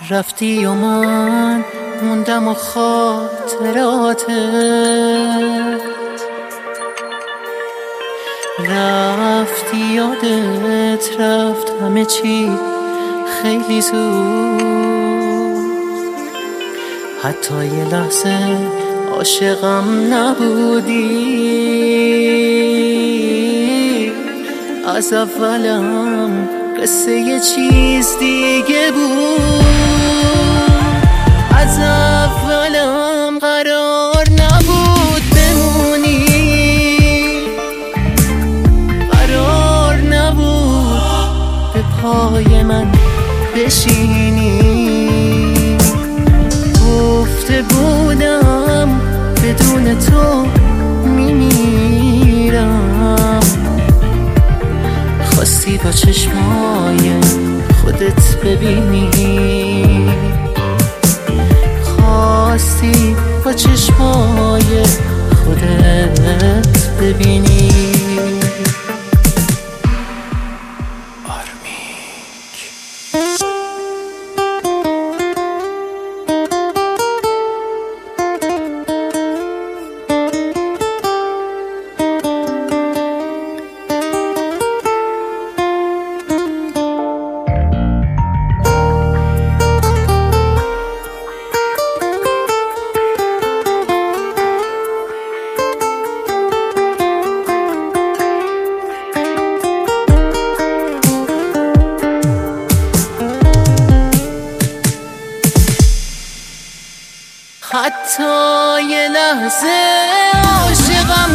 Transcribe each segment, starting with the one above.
رفتی و من موندم و خاطراتت رفتی، یادت رفت همه چی خیلی زود. حتی یه لحظه عاشقم نبودی، از اولم قصه یه چیز دیگه بود. از اولم قرار نبود بمونی، قرار نبود به پای من بشینی. گفته بودم بدون تو میمیرم، خواستی با چشمای خودت ببینی، خواستی با چشمای خودت ببینی. حتی یه لحظه عاشقم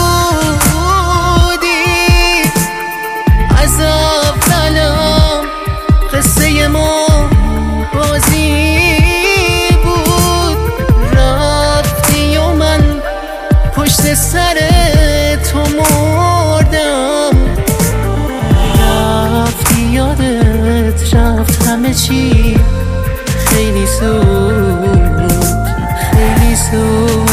نبودی، از اولم قصه ما بازی بود. رفتی و من پشت سر تو مردم، رفتی، یادت رفت همه چی خیلی زود، خیلی زود.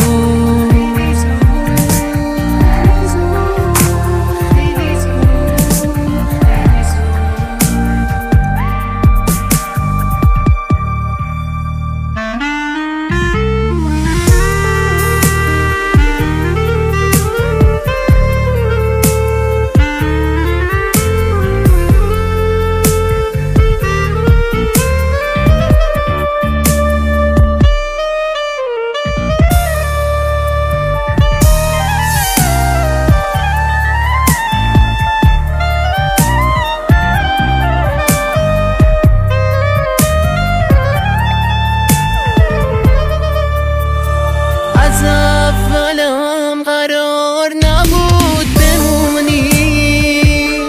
قرار نبود بمونی،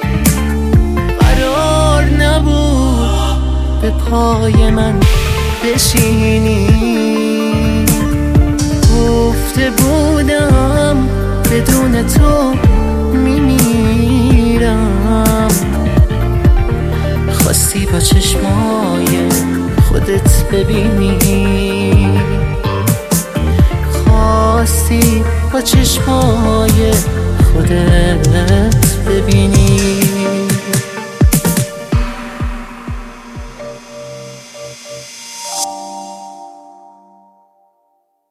قرار نبود به پای من بشینی. گفته بودم بدون تو میمیرم، خواستی با چشمای خودت ببینی.